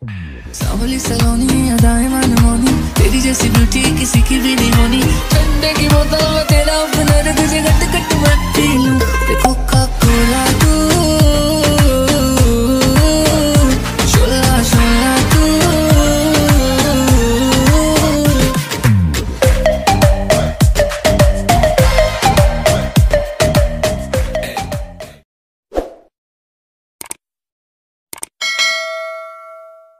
सांवली सलोनी अदाएं मनमोनी, तेरी जैसी ब्यूटी किसी की भी नहीं होनी। ठंडे की बोतल में तेरा अपना